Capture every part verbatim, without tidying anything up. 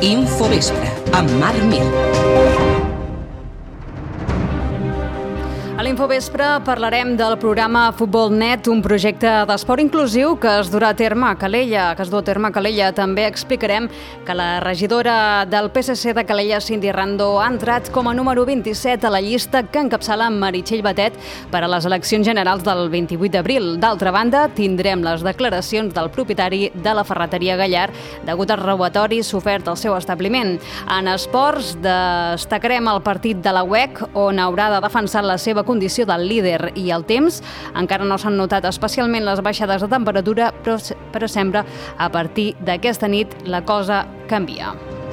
Infovespre, amb Marc Mir. A l'Infovespre parlarem del programa Futbol Net, un projecte d'esport inclusiu que es durà a terme a Calella, que es du a terme a Calella. També explicarem que la regidora del P S C de Calella, Cindy Randó, ha entrat com a número vint-i-set a la llista que encapçala Meritxell Batet per a les eleccions generals del vint-i-vuit d'abril. D'altra banda, tindrem les declaracions del propietari de la ferreteria Gallar degut als robatoris sofert al seu establiment. En esports, destacarem el partit de la U E C, on haurà de defensar la seva condició del líder, i el temps. Encara no s'han notat especialment les baixades de temperatura, però, però sembla a partir d'aquesta nit la cosa canvia.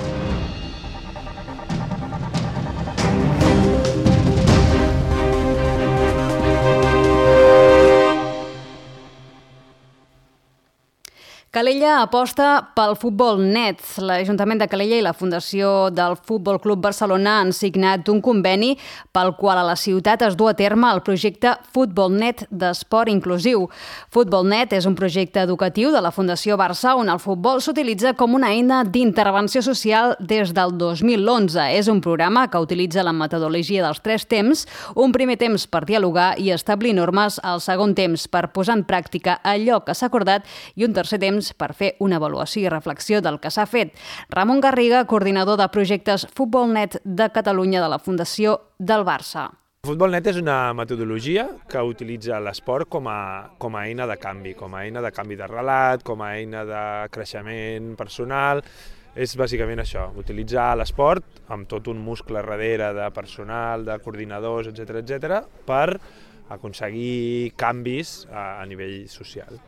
Calella aposta pel futbol net. L'Ajuntament de Calella i la Fundació del Futbol Club Barcelona han signat un conveni pel qual a la ciutat es du a terme el projecte Futbol Net d'esport inclusiu. Futbol Net és un projecte educatiu de la Fundació Barça on el futbol s'utilitza com una eina d'intervenció social des del dos mil onze. És un programa que utilitza la metodologia dels tres temps, un primer temps per dialogar i establir normes, el segon temps per posar en pràctica allò que s'ha acordat i un tercer temps per fer una avaluació i reflexió del que s'ha fet. Ramon Garriga, coordinador de projectes Futbol Net de Catalunya de la Fundació del Barça. Futbol Net és una metodologia que utilitza l'esport com a, com a eina de canvi, com a eina de canvi de relat, com a eina de creixement personal. És bàsicament això, utilitzar l'esport amb tot un muscle darrere de personal, de coordinadors, etcètera, etcètera, per aconseguir canvis a, a nivell social.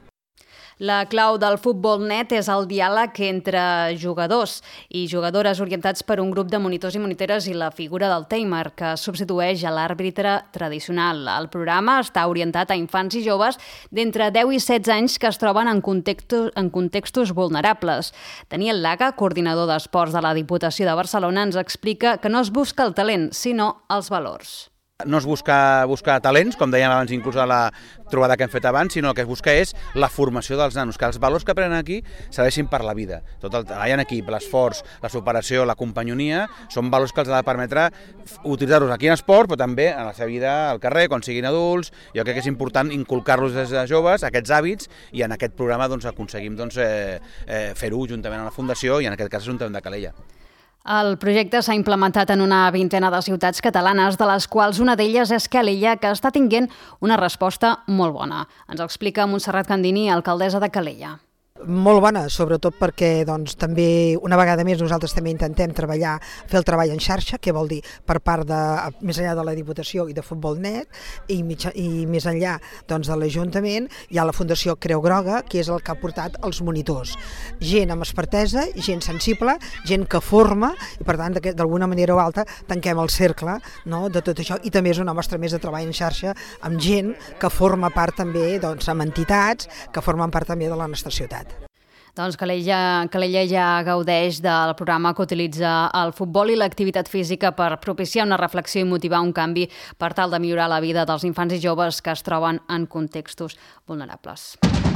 La clau del Futbol Net és el diàleg entre jugadors i jugadores orientats per un grup de monitors i monitores i la figura del timer, que substitueix a l'àrbitre tradicional. El programa està orientat a infants i joves d'entre deu i setze anys que es troben en contextos, en contextos vulnerables. Daniel Laga, coordinador d'esports de la Diputació de Barcelona, ens explica que no es busca el talent, sinó els valors. No es busca, buscar talents, com dèiem abans, inclús a la trobada que hem fet abans, sinó que es busca és la formació dels nanos, que els valors que aprenen aquí serveixin per la vida. Tot el treball en equip, l'esforç, la superació, la companyonia, són valors que els ha de permetre utilitzar-los aquí en esport, però també en la seva vida al carrer, quan siguin adults. Jo crec que és important inculcar-los des de joves aquests hàbits i en aquest programa doncs, aconseguim doncs, eh, eh, fer-ho juntament amb la Fundació i en aquest cas l'Ajuntament de Calella. El projecte s'ha implementat en una vintena de ciutats catalanes, de les quals una d'elles és Calella, que està tinguent una resposta molt bona. Ens explica Montserrat Candini, alcaldessa de Calella. Molt bona, sobretot perquè doncs, també una vegada més nosaltres també intentem treballar, fer el treball en xarxa, que vol dir per part de, més enllà de la Diputació i de Futbol Net, i, mitja, i més enllà doncs, de l'Ajuntament, hi ha la Fundació Creu Groga, que és el que ha portat els monitors. Gent amb expertesa, gent sensible, gent que forma, i per tant, d'alguna manera o altra, tanquem el cercle, no?, de tot això, i també és una mostra més de treball en xarxa amb gent que forma part també, doncs, amb entitats, que formen part també de la nostra ciutat. Doncs Calella, Calella ja gaudeix del programa que utilitza el futbol i l'activitat física per propiciar una reflexió i motivar un canvi per tal de millorar la vida dels infants i joves que es troben en contextos vulnerables.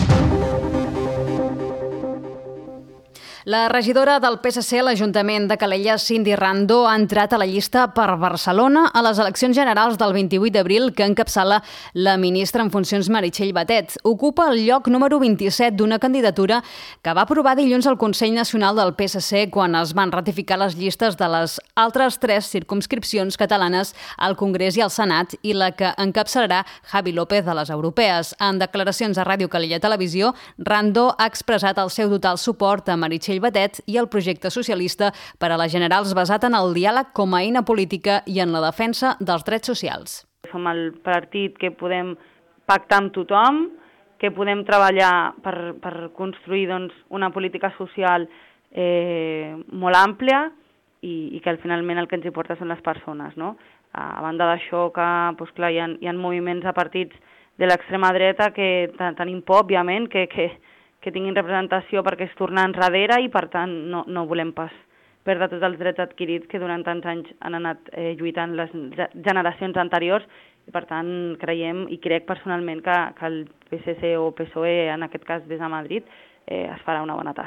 La regidora del P S C a l'Ajuntament de Calella, Cindy Randó, ha entrat a la llista per Barcelona a les eleccions generals del vint-i-vuit d'abril que encapçala la ministra en funcions Meritxell Batet. Ocupa el lloc número vint-i-set d'una candidatura que va aprovar dilluns el Consell Nacional del P S C quan es van ratificar les llistes de les altres tres circumscripcions catalanes al Congrés i al Senat i la que encapçalarà Javi López de les europees. En declaracions a Ràdio Calella Televisió, Randó ha expressat el seu total suport a Meritxell Batet i el projecte socialista per a les generals basat en el diàleg com a eina política i en la defensa dels drets socials. Som el partit que podem pactar amb tothom, que podem treballar per, per construir doncs, una política social eh, molt àmplia i, i que finalment el que ens importa són les persones. No? A banda d'això, que doncs, clar, hi, ha, hi ha moviments de partits de l'extrema dreta que tenim por, òbviament, que, que que tinguin representació perquè es torna enrere i, per tant, no, no volem pas perdre tots els drets adquirits que durant tants anys han anat eh, lluitant les generacions anteriors i, per tant, creiem i crec personalment que, que el P S C o P S O E, en aquest cas des de Madrid, eh, es farà una bona tasca.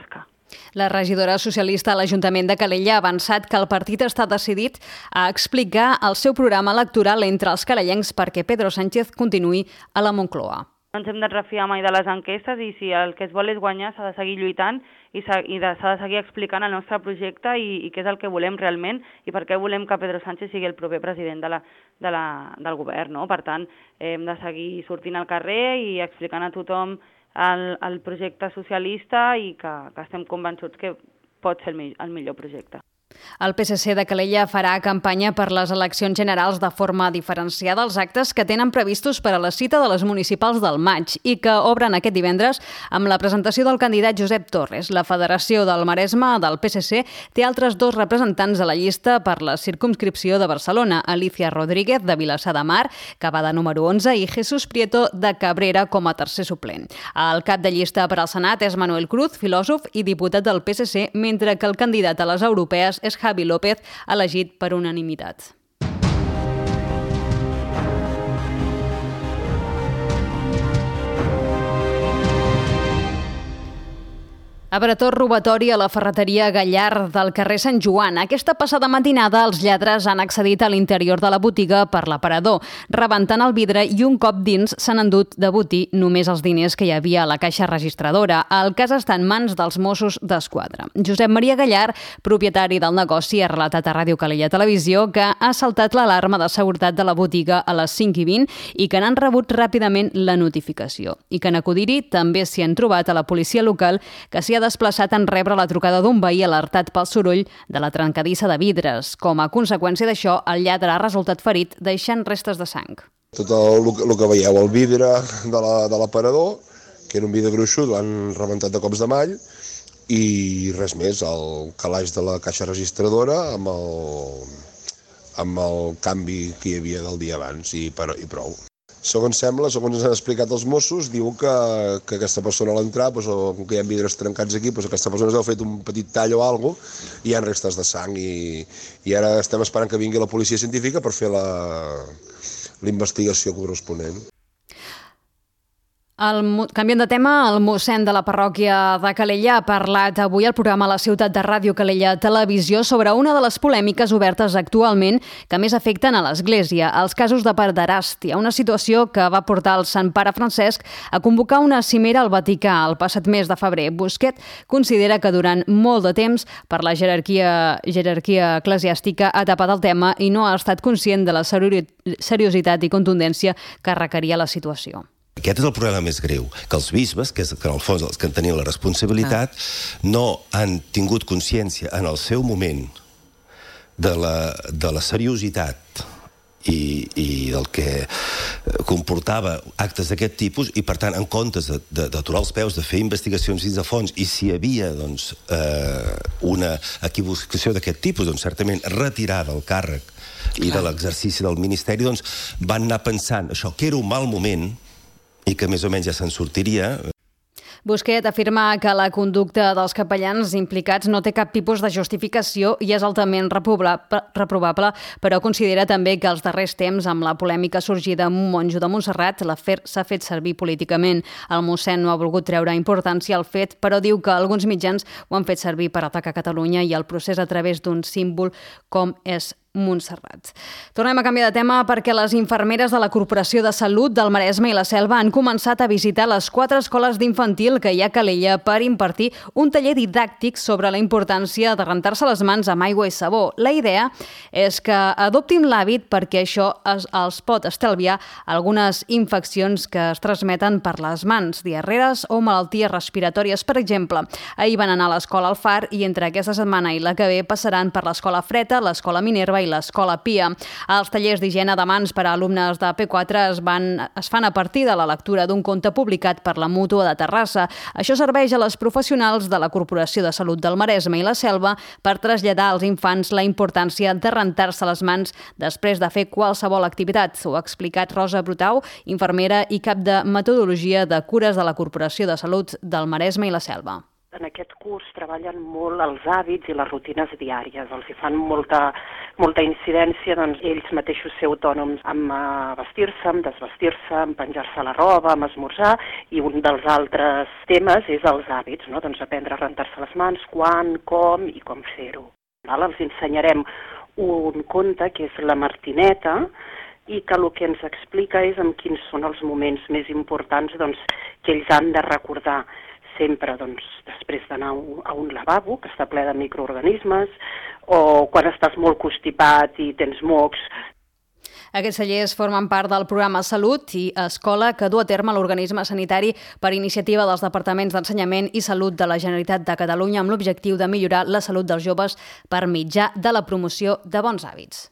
La regidora socialista a l'Ajuntament de Calella ha avançat que el partit està decidit a explicar el seu programa electoral entre els calellencs perquè Pedro Sánchez continuï a la Moncloa. No ens hem de refiar mai de les enquestes i si el que es vol és guanyar s'ha de seguir lluitant i s'ha de seguir explicant el nostre projecte i, i què és el que volem realment i per què volem que Pedro Sánchez sigui el proper president de la, de la, del govern. No? Per tant, hem de seguir sortint al carrer i explicant a tothom el, el projecte socialista i que, que estem convençuts que pot ser el, el millor projecte. El P S C de Calella farà campanya per les eleccions generals de forma diferenciada als actes que tenen previstos per a la cita de les municipals del maig i que obren aquest divendres amb la presentació del candidat Josep Torres. La Federació del Maresme del P S C té altres dos representants a la llista per la circumscripció de Barcelona, Alicia Rodríguez de Vilassar de Mar, que va de número onze, i Jesús Prieto de Cabrera com a tercer suplent. El cap de llista per al Senat és Manuel Cruz, filòsof i diputat del P S C, mentre que el candidat a les europees és Javi López, elegit per unanimitat. A Bretó, robatori a la ferreteria Gallard del carrer Sant Joan. Aquesta passada matinada els lladres han accedit a l'interior de la botiga per l'aparador, rebentant el vidre i un cop dins s'han endut de botí només els diners que hi havia a la caixa registradora. El cas està en mans dels Mossos d'Esquadra. Josep Maria Gallard, propietari del negoci, ha relatat a Ràdio Calella Televisió que ha saltat l'alarma de seguretat de la botiga a les cinc i vint i que n'han rebut ràpidament la notificació. I que en acudir-hi també s'hi han trobat a la policia local, que s'hi ha desplaçat en rebre la trucada d'un veí alertat pel soroll de la trencadissa de vidres. Com a conseqüència d'això, el lladre ha resultat ferit, deixant restes de sang. Tot el, el que veieu, el vidre de l'aparador, que era un vidre gruixut, l'han rebentat de cops de mall, i res més, el calaix de la caixa registradora amb el, amb el canvi que hi havia del dia abans, i, per, i prou. Segons sembla, segons ens han explicat els Mossos, diu que, que aquesta persona a l'entrar, doncs, o que hi ha vidres trencats aquí, doncs aquesta persona s'ha fet un petit tall o alguna cosa, i hi ha restes de sang, i, i ara estem esperant que vingui la policia científica per fer la, la investigació corresponent. El, canviant de tema, el mossèn de la parròquia de Calella ha parlat avui al programa La Ciutat de Ràdio Calella Televisió sobre una de les polèmiques obertes actualment que més afecten a l'Església, els casos de pederàstia, una situació que va portar el Sant Pare Francesc a convocar una cimera al Vaticà el passat mes de febrer. Busquet considera que durant molt de temps, per la jerarquia, jerarquia eclesiàstica, ha tapat el tema i no ha estat conscient de la seriositat i contundència que requeria la situació. Aquest és el problema més greu, que els bisbes, que, és, que en el fons els que en tenien la responsabilitat, ah. no han tingut consciència en el seu moment de la, de la seriositat i, i del que comportava actes d'aquest tipus i, per tant, en comptes d'aturar els peus, de fer investigacions dins de fons, i si hi havia doncs, eh, una equivocació d'aquest tipus, doncs certament retirar del càrrec i de l'exercici del ministeri, doncs van anar pensant això, que era un mal moment, i que més o menys ja se'n sortiria. Busquet afirma que la conducta dels capellans implicats no té cap tipus de justificació i és altament reprovable, però considera també que als darrers temps, amb la polèmica sorgida amb un monjo de Montserrat, l'afer s'ha fet servir políticament. El mossèn no ha volgut treure importància al fet, però diu que alguns mitjans ho han fet servir per atacar Catalunya i el procés a través d'un símbol com és Montserrat. Tornem a canviar de tema perquè les infermeres de la Corporació de Salut del Maresme i la Selva han començat a visitar les quatre escoles d'infantil que hi ha a Calella per impartir un taller didàctic sobre la importància de rentar-se les mans amb aigua i sabó. La idea és que adoptin l'hàbit perquè això es, els pot estalviar algunes infeccions que es transmeten per les mans, diarreres o malalties respiratòries, per exemple. Ahir van anar a l'escola al Far i entre aquesta setmana i la que ve passaran per l'escola Freta, l'escola Minerva i l'escola Pia. Els tallers d'higiene de mans per a alumnes de P quatre es, van, es fan a partir de la lectura d'un conte publicat per la Mútua de Terrassa. Això serveix a les professionals de la Corporació de Salut del Maresme i la Selva per traslladar als infants la importància de rentar-se les mans després de fer qualsevol activitat. Ho ha explicat Rosa Brutau, infermera i cap de metodologia de cures de la Corporació de Salut del Maresme i la Selva. En aquest curs treballen molt els hàbits i les rutines diàries, els hi fan molta, molta incidència, doncs ells mateixos ser autònoms amb uh, vestir-se, amb desvestir-se, amb penjar-se la roba, amb esmorzar, i un dels altres temes és els hàbits, no? Doncs aprendre a rentar-se les mans, quan, com i com fer-ho. Val? Els ensenyarem un conte que és La Martineta, i que el que ens explica és en quins són els moments més importants doncs, que ells han de recordar sempre doncs, després d'anar a un lavabo, que està ple de microorganismes, o quan estàs molt constipat i tens mocs. Aquests tallers formen part del programa Salut i Escola que du a terme l'organisme sanitari per iniciativa dels departaments d'Ensenyament i Salut de la Generalitat de Catalunya amb l'objectiu de millorar la salut dels joves per mitjà de la promoció de bons hàbits.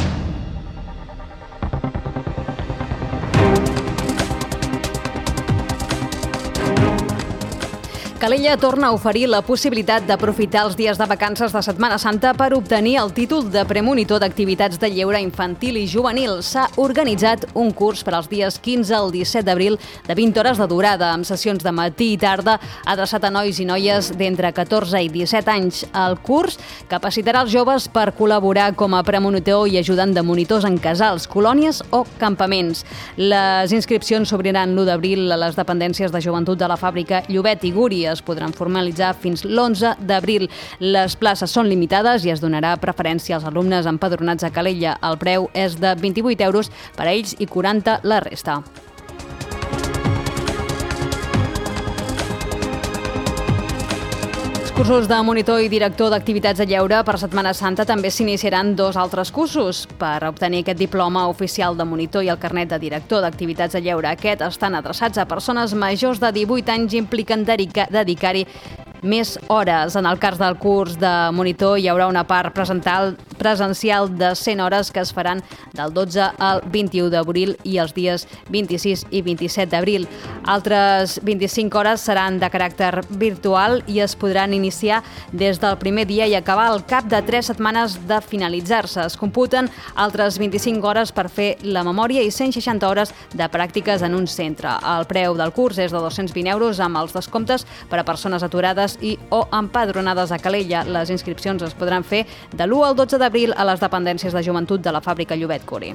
Calella torna a oferir la possibilitat d'aprofitar els dies de vacances de Setmana Santa per obtenir el títol de premonitor d'activitats de lleure infantil i juvenil. S'ha organitzat un curs per als dies quinze al disset d'abril de vint hores de durada, amb sessions de matí i tarda, adreçat a nois i noies d'entre catorze i disset anys. El curs capacitarà els joves per col·laborar com a premonitor i ajudant de monitors en casals, colònies o campaments. Les inscripcions s'obriran l'u d'abril a les dependències de joventut de la fàbrica Llobet i Guri. Es podran formalitzar fins l'onze d'abril. Les places són limitades i es donarà preferència als alumnes empadronats a Calella. El preu és de vint-i-vuit euros per a ells i quaranta la resta. Els cursos de monitor i director d'activitats de lleure per Setmana Santa també s'iniciaran dos altres cursos. Per obtenir aquest diploma oficial de monitor i el carnet de director d'activitats de lleure, aquest estan adreçats a persones majors de divuit anys i impliquen dedicar-hi més hores. En el cas del curs de monitor hi haurà una part presencial de cent hores que es faran del dotze al vint-i-u d'abril i els dies vint-i-sis i vint-i-set d'abril. Altres vint-i-cinc hores seran de caràcter virtual i es podran iniciar des del primer dia i acabar al cap de tres setmanes de finalitzar-se. Es computen altres vint-i-cinc hores per fer la memòria i cent seixanta hores de pràctiques en un centre. El preu del curs és de dos-cents vint euros amb els descomptes per a persones aturades i o empadronades a Calella. Les inscripcions es podran fer de l'u al dotze d'abril a les dependències de joventut de la fàbrica Llobet Curi.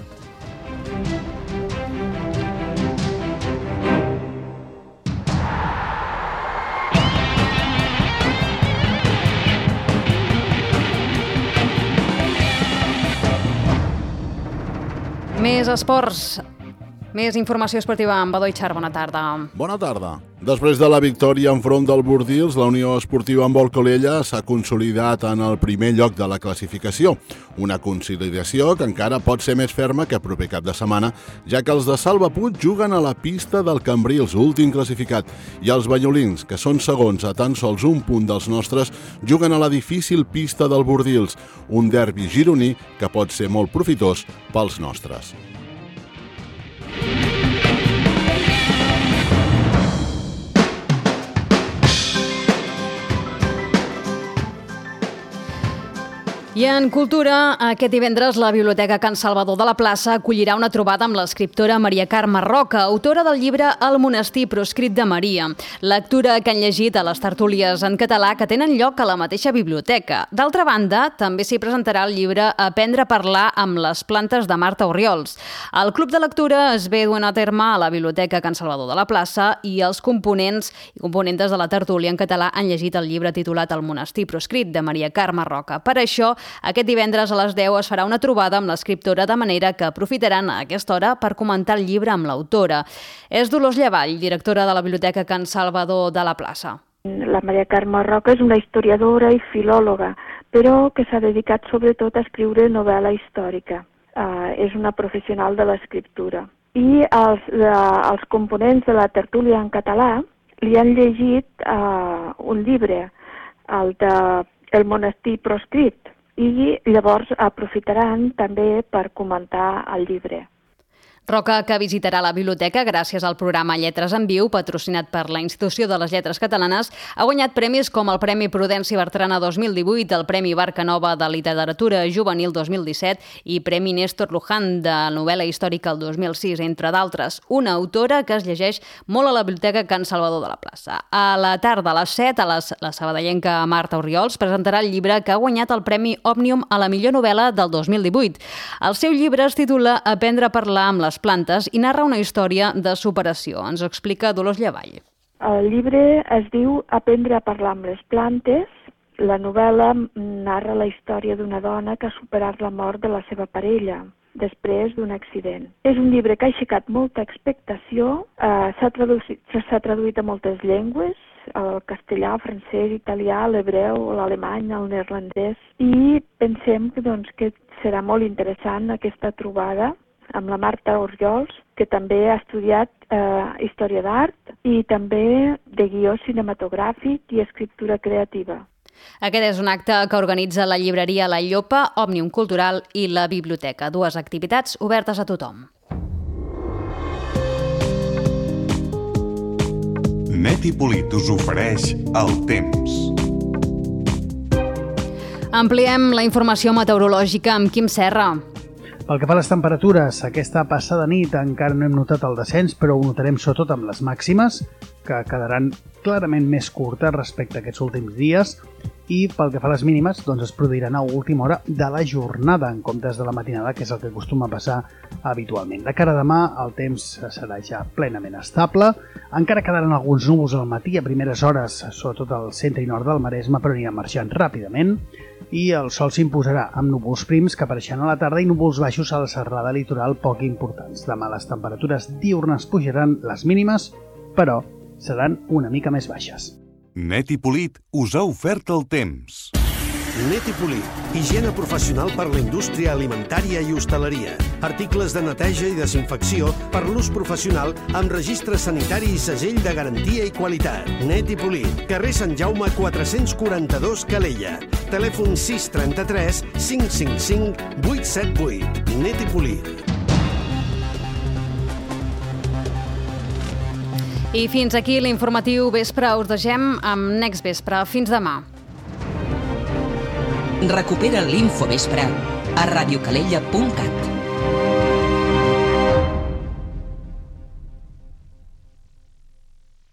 Més esports. Més informació esportiva amb Badó Itxar. Bona tarda. Bona tarda. Després de la victòria enfront del Bordils, la Unió Esportiva Handbol Calella s'ha consolidat en el primer lloc de la classificació. Una consolidació que encara pot ser més ferma que proper cap de setmana, ja que els de Salva Puig juguen a la pista del Cambrils, últim classificat, i els banyolins, que són segons a tan sols un punt dels nostres, juguen a la difícil pista del Bordils, un derbi gironí que pot ser molt profitós pels nostres. I en cultura, aquest divendres la Biblioteca Can Salvador de la Plaça acollirà una trobada amb l'escriptora Maria Carme Roca, autora del llibre El monestir proscrit de Maria, lectura que han llegit a les tertúlies en català que tenen lloc a la mateixa biblioteca. D'altra banda, també s'hi presentarà el llibre Aprendre a parlar amb les plantes de Marta Orriols. El club de lectura es ve duent a terme a la Biblioteca Can Salvador de la Plaça i els components i componentes de la tertúlia en català han llegit el llibre titulat El monestir proscrit de Maria Carme Roca. Per això, aquest divendres a les deu es farà una trobada amb l'escriptora, de manera que aprofitaran a aquesta hora per comentar el llibre amb l'autora. És Dolors Llavall, directora de la Biblioteca Can Salvador de la Plaça. La Maria Carme Roca és una historiadora i filòloga, però que s'ha dedicat sobretot a escriure novel·la històrica. Uh, és una professional de l'escriptura. I els, uh, els components de la tertúlia en català li han llegit uh, un llibre, el de El monestir proscrit, i llavors aprofitaran també per comentar el llibre. Roca, que visitarà la biblioteca gràcies al programa Lletres en Viu, patrocinat per la Institució de les Lletres Catalanes, ha guanyat premis com el Premi Prudència Bertrana dos mil divuit, el Premi Barca Nova de Literatura Juvenil dos mil disset i Premi Néstor Luján de novel·la històrica el dos mil sis, entre d'altres. Una autora que es llegeix molt a la Biblioteca Can Salvador de la Plaça. A la tarda, a les set, a les, la sabadellenca Marta Orriols presentarà el llibre que ha guanyat el Premi Òmnium a la millor novel·la del dos mil divuit. El seu llibre es titula Aprendre a parlar amb les plantes i narra una història de superació. Ens ho explica Dolors Llavall. El llibre es diu Aprendre a parlar amb les plantes. La novel·la narra la història d'una dona que ha superat la mort de la seva parella després d'un accident. És un llibre que ha aixecat molta expectació, eh, s'ha traduït, s'ha traduït a moltes llengües, el castellà, el francès, italià, l'hebreu, l'alemany, el neerlandès, i pensem que, doncs, que serà molt interessant aquesta trobada amb la Marta Orriols, que també ha estudiat eh, història d'art i també de guió cinematogràfic i escriptura creativa. Aquest és un acte que organitza la llibreria La Llopa, Òmnium Cultural i la Biblioteca. Dues activitats obertes a tothom. Net i Polit us ofereix el temps. Ampliem la informació meteorològica amb Quim Serra. Pel que fa a les temperatures, aquesta passada nit encara no hem notat el descens, però ho notarem sobretot amb les màximes, que quedaran clarament més curtes respecte a aquests últims dies, i pel que fa a les mínimes, doncs es produiran a última hora de la jornada, en comptes de la matinada, que és el que acostuma a passar habitualment. De cara a demà, el temps serà ja plenament estable, encara quedaran alguns núvols al matí a primeres hores, sobretot al centre i nord del Maresme, però aniran marxant ràpidament, i el sol s'imposarà amb núvols prims que apareixeran a la tarda i núvols baixos a la serrada litoral poc importants. Demà les temperatures diürnes pujaran, les mínimes, però seran una mica més baixes. Net i Polit us ha ofert el temps. Net i Polit, higiene professional per la indústria alimentària i hostaleria. Articles de neteja i desinfecció per l'ús professional amb registre sanitari i segell de garantia i qualitat. Net i Polit, carrer Sant Jaume quatre-cents quaranta-dos, Calella. Telèfon sis trenta-tres cinc cinc cinc vuit set vuit. Net i Polit. I fins aquí l'informatiu Vespre. Us deixem amb Next Vespre. Fins demà. Recupera l'Infovespre a radiocalella punt cat.